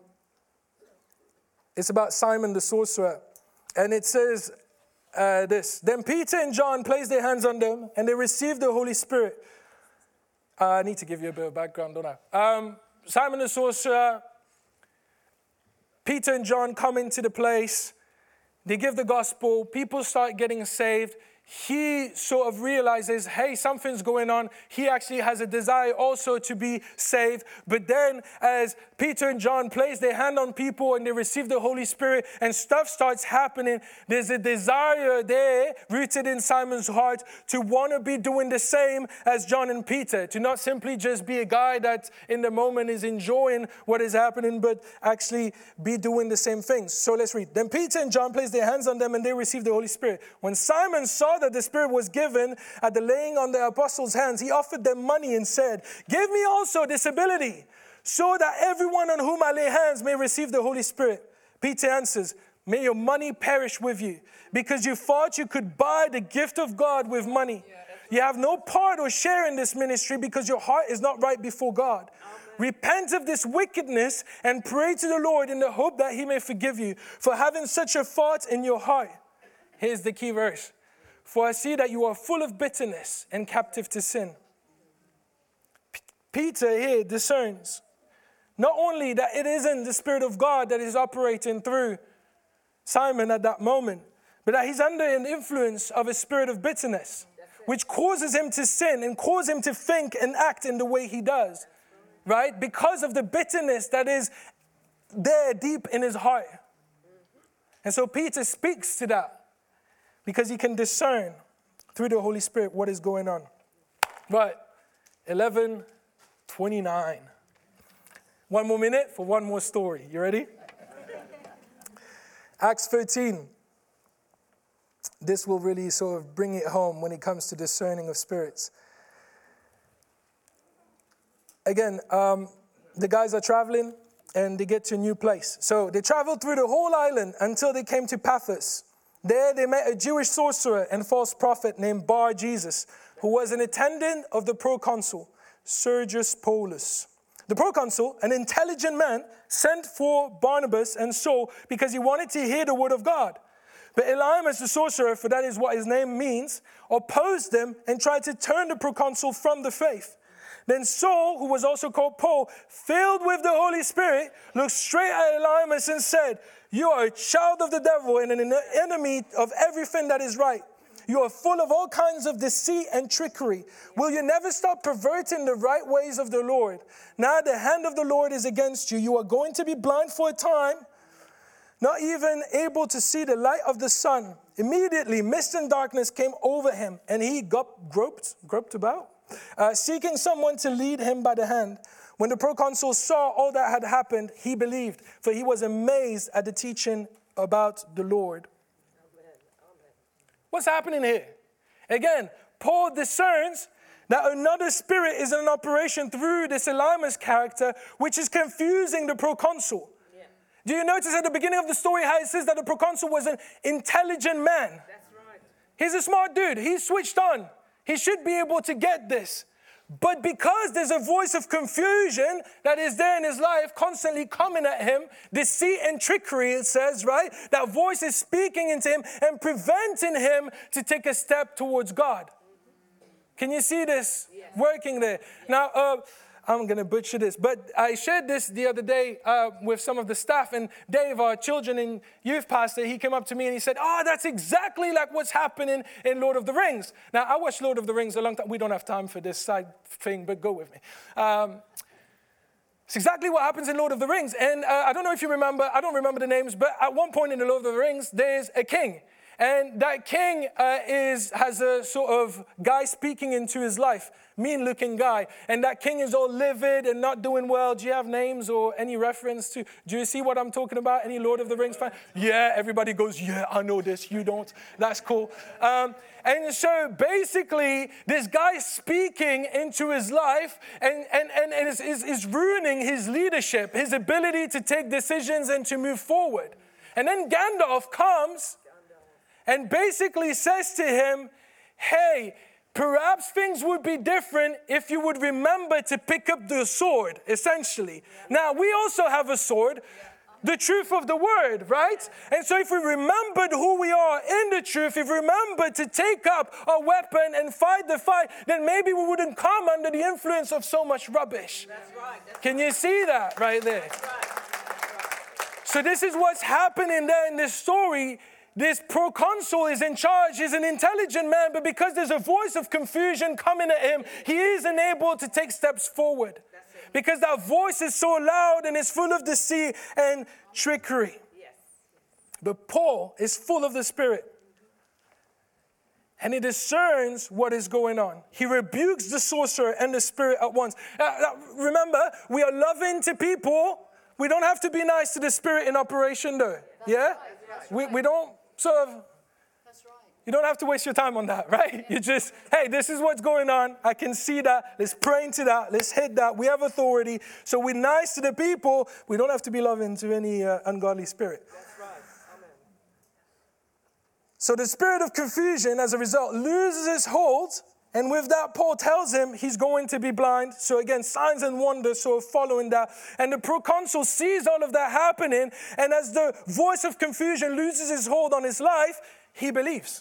it's about Simon the sorcerer. And it says, Uh, this. Then Peter and John placed their hands on them, and they received the Holy Spirit. Uh, I need to give you a bit of background, don't I? Um, Simon the sorcerer, Peter and John come into the place. They give the gospel. People start getting saved. He sort of realizes, hey, something's going on. He actually has a desire also to be saved. But then as Peter and John place their hand on people and they receive the Holy Spirit and stuff starts happening, there's a desire there rooted in Simon's heart to want to be doing the same as John and Peter, to not simply just be a guy that in the moment is enjoying what is happening, but actually be doing the same things. So let's read. Then Peter and John placed their hands on them and they received the Holy Spirit. When Simon saw that the Spirit was given at the laying on the apostles' hands, he offered them money and said, give me also this ability, so that everyone on whom I lay hands may receive the Holy Spirit. Peter answers, may your money perish with you, because you thought you could buy the gift of God with money. You have no part or share in this ministry, because your heart is not right before God. Repent of this wickedness and pray to the Lord in the hope that he may forgive you for having such a thought in your heart. Here's the key verse. For I see that you are full of bitterness and captive to sin. P- Peter here discerns not only that it isn't the Spirit of God that is operating through Simon at that moment, but that he's under an influence of a spirit of bitterness, which causes him to sin and causes him to think and act in the way he does, right? Because of the bitterness that is there deep in his heart. And so Peter speaks to that, because he can discern through the Holy Spirit what is going on. Right, eleven twenty-nine. One more minute for one more story. You ready? Acts thirteen. This will really sort of bring it home when it comes to discerning of spirits. Again, um, the guys are traveling and they get to a new place. So they traveled through the whole island until they came to Paphos. There they met a Jewish sorcerer and false prophet named Bar-Jesus, who was an attendant of the proconsul, Sergius Paulus. The proconsul, an intelligent man, sent for Barnabas and Saul because he wanted to hear the word of God. But Elymas the sorcerer, for that is what his name means, opposed them and tried to turn the proconsul from the faith. Then Saul, who was also called Paul, filled with the Holy Spirit, looked straight at Elymas and said, you are a child of the devil and an enemy of everything that is right. You are full of all kinds of deceit and trickery. Will you never stop perverting the right ways of the Lord? Now the hand of the Lord is against you. You are going to be blind for a time, not even able to see the light of the sun. Immediately, mist and darkness came over him, and he groped, groped about, uh, seeking someone to lead him by the hand. When the proconsul saw all that had happened, he believed, for he was amazed at the teaching about the Lord. What's happening here? Again, Paul discerns that another spirit is in operation through this Elymas character, which is confusing the proconsul. Yeah. Do you notice at the beginning of the story how it says that the proconsul was an intelligent man? That's right. He's a smart dude. He's switched on. He should be able to get this. But because there's a voice of confusion that is there in his life constantly coming at him, deceit and trickery, it says, right? That voice is speaking into him and preventing him to take a step towards God. Can you see this working there? Now, uh, I'm going to butcher this, but I shared this the other day uh, with some of the staff, and Dave, our children and youth pastor, he came up to me and he said, oh, that's exactly like what's happening in Lord of the Rings. Now, I watched Lord of the Rings a long time. We don't have time for this side thing, but go with me. Um, It's exactly what happens in Lord of the Rings. And uh, I don't know if you remember, I don't remember the names, but at one point in the Lord of the Rings, there's a king. And that king uh, is has a sort of guy speaking into his life, mean-looking guy. And that king is all livid and not doing well. Do you have names or any reference to, do you see what I'm talking about? Any Lord of the Rings fan? Yeah, everybody goes, yeah, I know this, you don't. That's cool. Um, and so basically, this guy speaking into his life and, and, and, and is, is, is ruining his leadership, his ability to take decisions and to move forward. And then Gandalf comes and basically says to him, hey, perhaps things would be different if you would remember to pick up the sword, essentially. Yeah. Now, we also have a sword, the truth of the word, right? And so if we remembered who we are in the truth, if we remembered to take up a weapon and fight the fight, then maybe we wouldn't come under the influence of so much rubbish. That's right. That's Can you see that right there? That's right. That's right. So this is what's happening there in this story. This proconsul is in charge. He's an intelligent man, but because there's a voice of confusion coming at him, he isn't able to take steps forward. Because that voice is so loud and it's full of deceit and trickery. But Paul is full of the Spirit. And he discerns what is going on. He rebukes the sorcerer and the spirit at once. Uh, remember, we are loving to people. We don't have to be nice to the spirit in operation though. Yeah? We, we don't sort of, That's right. You don't have to waste your time on that, right? You just, hey, this is what's going on. I can see that. Let's pray into that. Let's hit that. We have authority. So we're nice to the people. We don't have to be loving to any uh, ungodly spirit. That's right. Amen. So the spirit of confusion, as a result, loses its hold. And with that, Paul tells him he's going to be blind. So again, signs and wonders sort of following that. And the proconsul sees all of that happening. And as the voice of confusion loses its hold on his life, he believes.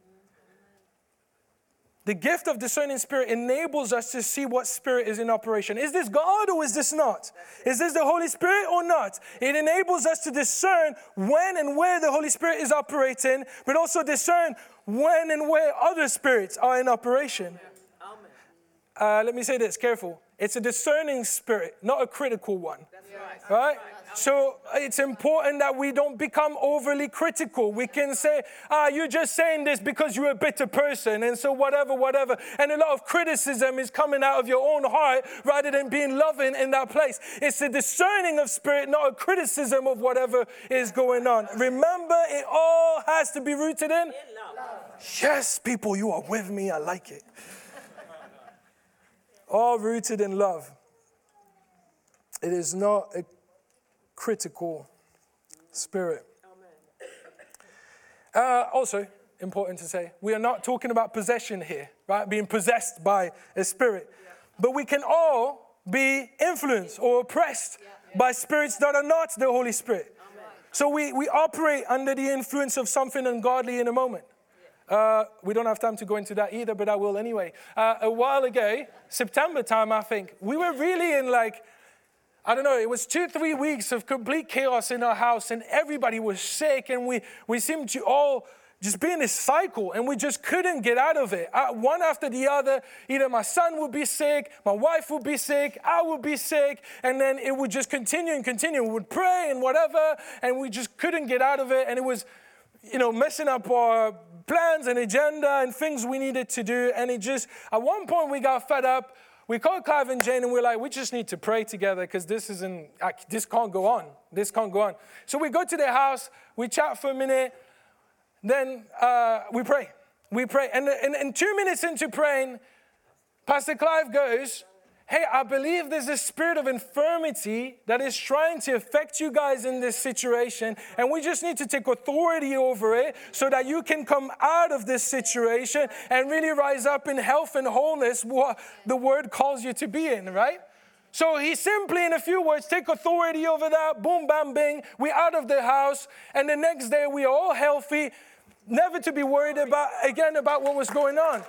The gift of discerning spirit enables us to see what spirit is in operation. Is this God or is this not? Is this the Holy Spirit or not? It enables us to discern when and where the Holy Spirit is operating, but also discern when and where other spirits are in operation. Uh, let me say this, careful. It's a discerning spirit, not a critical one. That's right. Right? So it's important that we don't become overly critical. We can say, ah, you're just saying this because you're a bitter person, and so whatever, whatever. And a lot of criticism is coming out of your own heart rather than being loving in that place. It's a discerning of spirit, not a criticism of whatever is going on. Remember, it all has to be rooted in love. Yes, people, you are with me. I like it. All rooted in love. It is not a critical spirit. Uh, also, important to say, we are not talking about possession here, right? Being possessed by a spirit. But we can all be influenced or oppressed by spirits that are not the Holy Spirit. So we, we operate under the influence of something ungodly in a moment. Uh, we don't have time to go into that either, but I will anyway. Uh, a while ago, September time, I think, we were really in like, I don't know, it was two, three weeks of complete chaos in our house, and everybody was sick, and we, we seemed to all just be in this cycle, and we just couldn't get out of it. Uh, one after the other, either my son would be sick, my wife would be sick, I would be sick, and then it would just continue and continue. We would pray and whatever, and we just couldn't get out of it, and it was, you know, messing up our plans and agenda and things we needed to do, and it just, at one point we got fed up. We called Clive and Jane and we're like, we just need to pray together because this isn't, this can't go on. This can't go on. So we go to their house, we chat for a minute, then uh, we pray. We pray. And, and, and two minutes into praying, Pastor Clive goes, hey, I believe there's a spirit of infirmity that is trying to affect you guys in this situation, and we just need to take authority over it so that you can come out of this situation and really rise up in health and wholeness, what the word calls you to be in, right? So he simply, in a few words, take authority over that, boom, bam, bing, we're out of the house, and the next day we are all healthy, never to be worried about, again, about what was going on.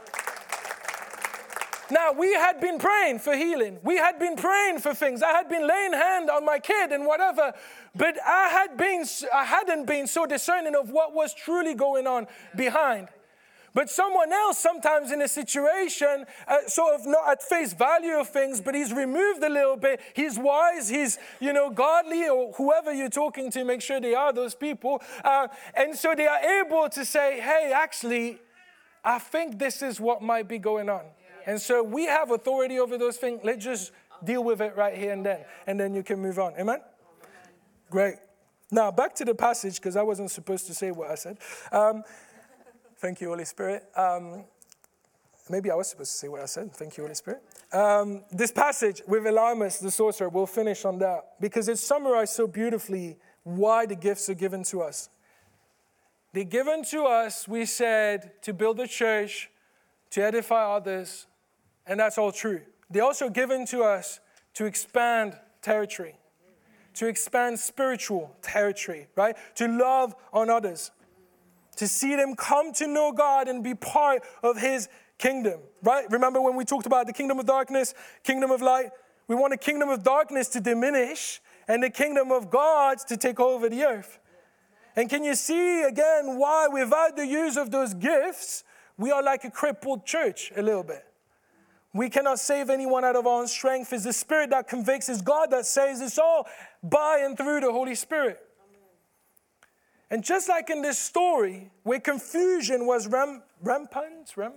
Now, we had been praying for healing. We had been praying for things. I had been laying hand on my kid and whatever, but I, had been, I hadn't been so discerning of what was truly going on behind. But someone else, sometimes in a situation, uh, sort of not at face value of things, but he's removed a little bit. He's wise, he's, you know, godly, or whoever you're talking to, make sure they are those people. Uh, and so they are able to say, hey, actually, I think this is what might be going on. Yeah. And so we have authority over those things. Let's just deal with it right here and then. And then you can move on. Amen? Amen. Great. Now, back to the passage, because I wasn't supposed to say what I said. Um, Thank you, Holy Spirit. Um, maybe I was supposed to say what I said. Thank you, Holy Spirit. Um, this passage with Elymas, the sorcerer, we'll finish on that because it summarized so beautifully why the gifts are given to us. They're given to us, we said, to build a church, to edify others, and that's all true. They're also given to us to expand territory, to expand spiritual territory, right? To love on others. To see them come to know God and be part of his kingdom, right? Remember when we talked about the kingdom of darkness, kingdom of light? We want the kingdom of darkness to diminish and the kingdom of God to take over the earth. And can you see again why without the use of those gifts, we are like a crippled church a little bit. We cannot save anyone out of our own strength. It's the Spirit that convicts. It's God that saves. It's all by and through the Holy Spirit. And just like in this story, where confusion was ram, rampant, ram,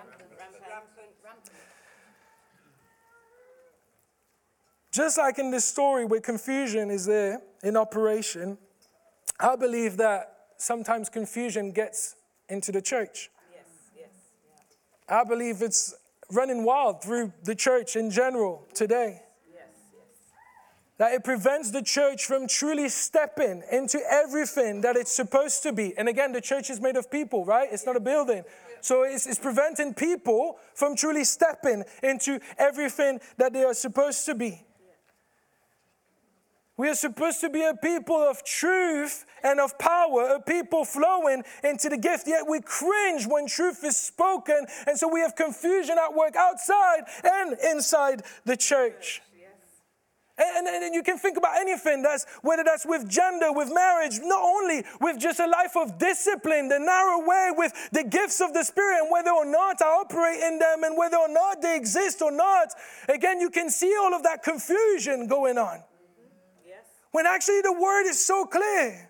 just like in this story where confusion is there in operation, I believe that sometimes confusion gets into the church. Yes, yes, yeah. I believe it's running wild through the church in general today. That it prevents the church from truly stepping into everything that it's supposed to be. And again, the church is made of people, right? It's not a building. So it's, it's preventing people from truly stepping into everything that they are supposed to be. We are supposed to be a people of truth and of power, a people flowing into the gift. Yet we cringe when truth is spoken. And so we have confusion at work outside and inside the church. And, and, and you can think about anything, that's, whether that's with gender, with marriage, not only with just a life of discipline, the narrow way with the gifts of the Spirit and whether or not I operate in them and whether or not they exist or not. Again, you can see all of that confusion going on. Yes. When actually the word is so clear. Yeah.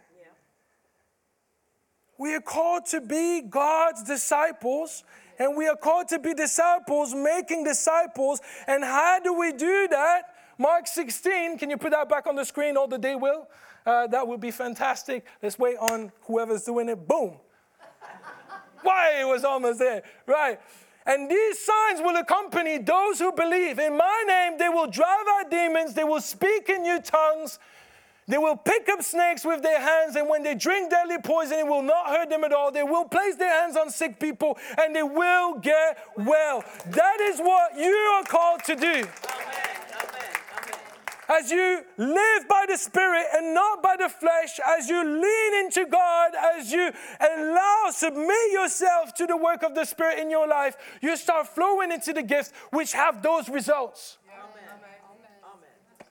We are called to be God's disciples. And we are called to be disciples, making disciples. And how do we do that? Mark sixteen, can you put that back on the screen, or the day will? Uh, that would be fantastic. Let's wait on whoever's doing it. Boom. Why, it was almost there. Right. And these signs will accompany those who believe. In my name, they will drive out demons. They will speak in new tongues. They will pick up snakes with their hands. And when they drink deadly poison, it will not hurt them at all. They will place their hands on sick people and they will get well. That is what you are called to do. Amen. As you live by the Spirit and not by the flesh, as you lean into God, as you allow, submit yourself to the work of the Spirit in your life, you start flowing into the gifts which have those results. Yeah. Amen. Amen.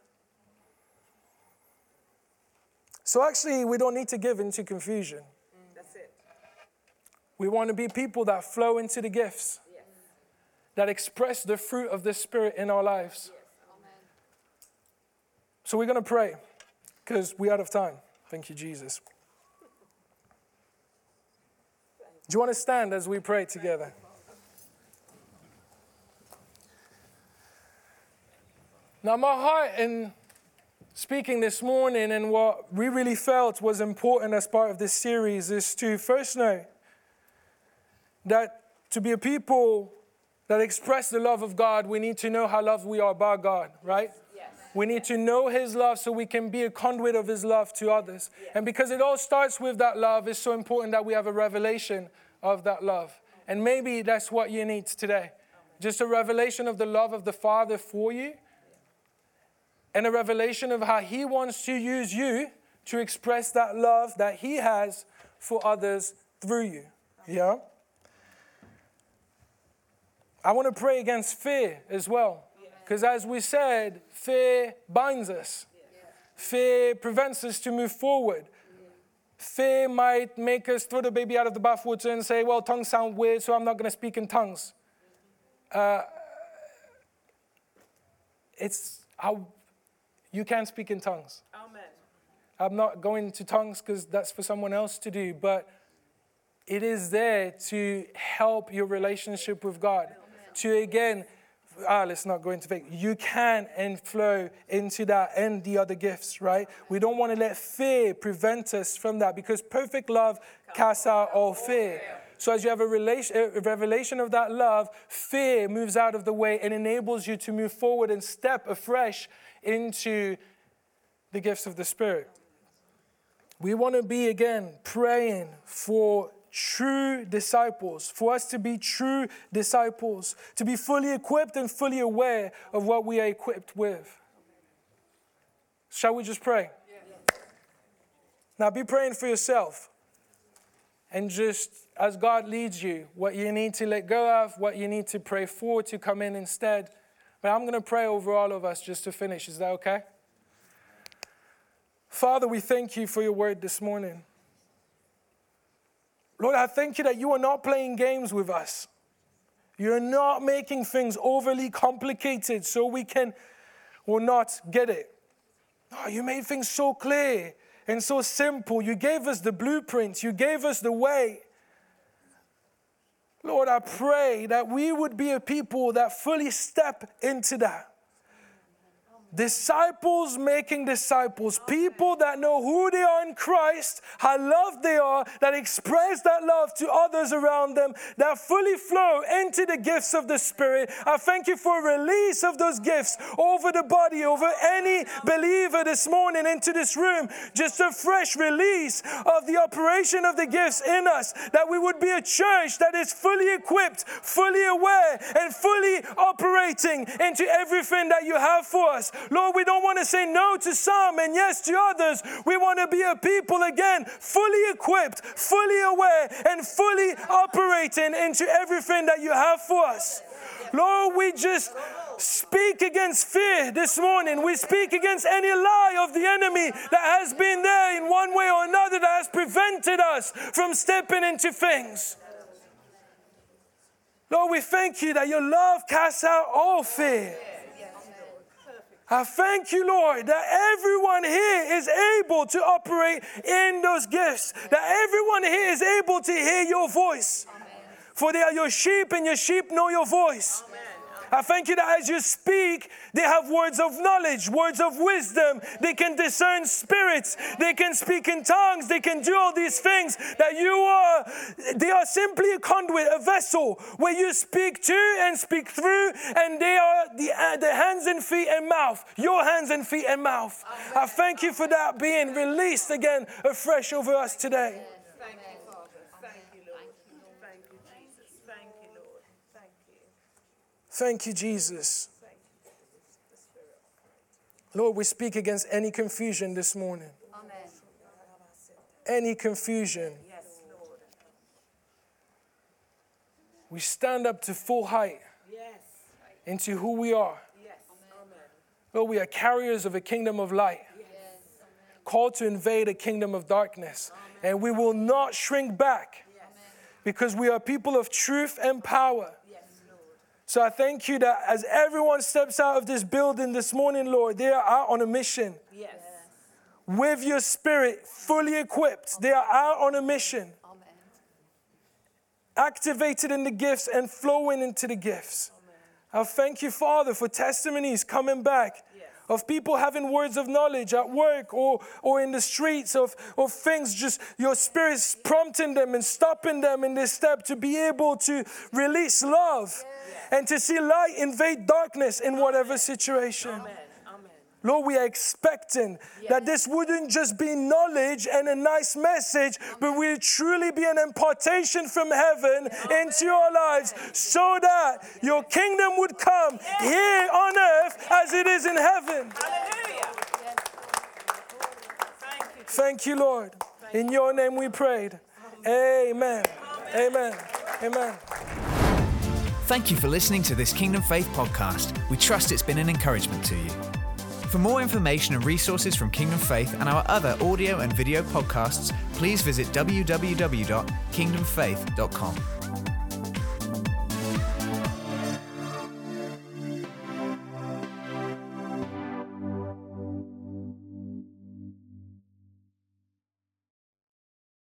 So actually, we don't need to give into confusion. Mm, that's it. We want to be people that flow into the gifts, yes. That express the fruit of the Spirit in our lives. Yes. So we're going to pray because we're out of time. Thank you, Jesus. Do you want to stand as we pray together? Now, my heart in speaking this morning and what we really felt was important as part of this series is to first know that to be a people that express the love of God, we need to know how loved we are by God, right? We need to know his love so we can be a conduit of his love to others. And because it all starts with that love, it's so important that we have a revelation of that love. And maybe that's what you need today. Just a revelation of the love of the Father for you. And a revelation of how he wants to use you to express that love that he has for others through you. Yeah? I want to pray against fear as well. Because as we said, fear binds us. Fear prevents us to move forward. fear might make us throw the baby out of the bathwater and say, well, tongues sound weird, so I'm not going to speak in tongues. Uh, it's how you can speak in tongues. Amen. I'm not going to tongues because that's for someone else to do, but it is there to help your relationship with God. Amen. To again, ah, let's not go into faith. You can and flow into that and the other gifts, right? We don't want to let fear prevent us from that, because perfect love casts out all fear. So as you have a, relation, a revelation of that love, fear moves out of the way and enables you to move forward and step afresh into the gifts of the Spirit. We want to be, again, praying for true disciples, for us to be true disciples, to be fully equipped and fully aware of what we are equipped with. Shall we just pray? Yeah. Now be praying for yourself, and just as God leads you, what you need to let go of, what you need to pray for to come in instead. But I'm going to pray over all of us just to finish. Is that okay? Father, we thank you for your word this morning. Lord, I thank you that you are not playing games with us. You're not making things overly complicated so we can or not get it. Oh, you made things so clear and so simple. You gave us the blueprint. You gave us the way. Lord, I pray that we would be a people that fully step into that. Disciples making disciples, people that know who they are in Christ, how loved they are, that express that love to others around them, that fully flow into the gifts of the Spirit. I thank you for a release of those gifts over the body, over any believer this morning into this room. Just a fresh release of the operation of the gifts in us, that we would be a church that is fully equipped, fully aware, and fully operating into everything that you have for us. Lord, we don't want to say no to some and yes to others. We want to be a people, again, fully equipped, fully aware, and fully operating into everything that you have for us. Lord, we just speak against fear this morning. We speak against any lie of the enemy that has been there in one way or another that has prevented us from stepping into things. Lord, we thank you that your love casts out all fear. I thank you, Lord, that everyone here is able to operate in those gifts, that everyone here is able to hear your voice. Amen. For they are your sheep, and your sheep know your voice. Amen. I thank you that as you speak, they have words of knowledge, words of wisdom. They can discern spirits. They can speak in tongues. They can do all these things that you are. They are simply a conduit, a vessel where you speak to and speak through, and they are the, uh, the hands and feet and mouth, your hands and feet and mouth. Amen. I thank you for that being released again afresh over us today. Thank you, Father. Thank you, Lord. Thank you, Jesus. Thank you, Lord. Thank you. Thank you, Jesus. Lord, we speak against any confusion this morning. Amen. Any confusion. Yes, Lord. We stand up to full height. Yes. Into who we are. Yes. Amen. Lord, we are carriers of a kingdom of light. Yes. Called to invade a kingdom of darkness. Amen. And we will not shrink back. Yes. Because we are people of truth and power. Yes, Lord. So I thank you that as everyone steps out of this building this morning, Lord, they are out on a mission. Yes. With your Spirit, fully equipped. They are out on a mission. Amen. Activated in the gifts and flowing into the gifts. Amen. I thank you, Father, for testimonies coming back. Yes. Of people having words of knowledge at work or, or in the streets of, of things, just your Spirit's prompting them and stopping them in this step to be able to release love. Yes. And to see light invade darkness in whatever situation. Amen. Amen. Lord, we are expecting yes. that this wouldn't just be knowledge and a nice message, Amen. But will truly be an impartation from heaven Amen. Into your lives so that yes. your kingdom would come yes. here on earth yes. as it is in heaven. Hallelujah. Yes. Thank you. Thank you, Lord. Thank in your name we prayed. Amen. Amen. Amen. Amen. Thank you for listening to this Kingdom Faith podcast. We trust it's been an encouragement to you. For more information and resources from Kingdom Faith and our other audio and video podcasts, please visit w w w dot kingdom faith dot com.